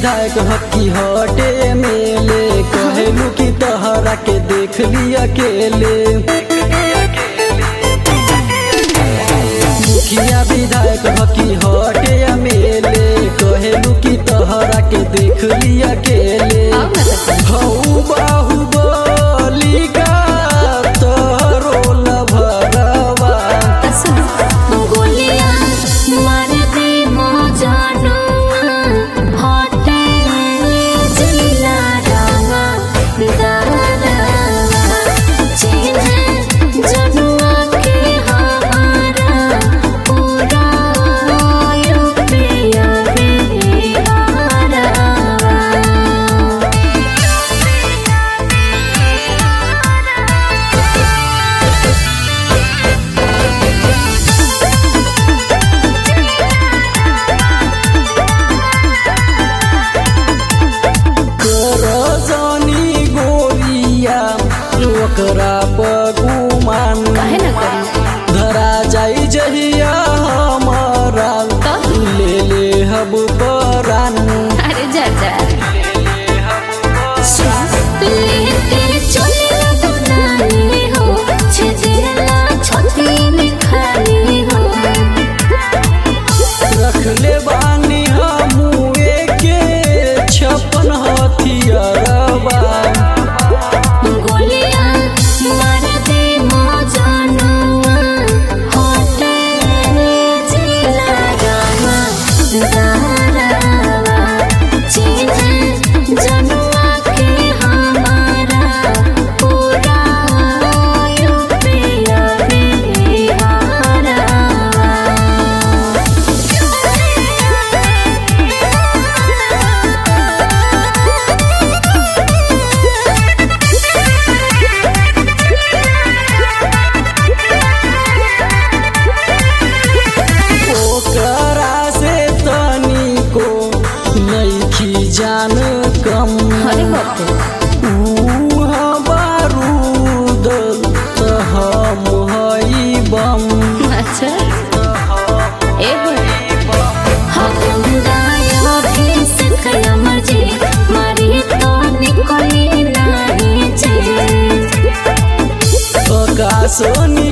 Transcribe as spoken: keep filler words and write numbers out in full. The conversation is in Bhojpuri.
विधायक हकी हटे मेले कहलू की तहरा के देख लिया अकेले। मुखिया विधायक हकी हटे मेले कहलू की तहरा के देख लिया अकेले। हऊ बाहुबली का तोरो लभरवा ओकरा बगुमान धरा जाई जहिया हमारा ले ले हब परान। अरे जा जा रखले बानी हमू के छप्पन हथियारवा जान कम बारूद त हम हई बम। अच्छा सोनी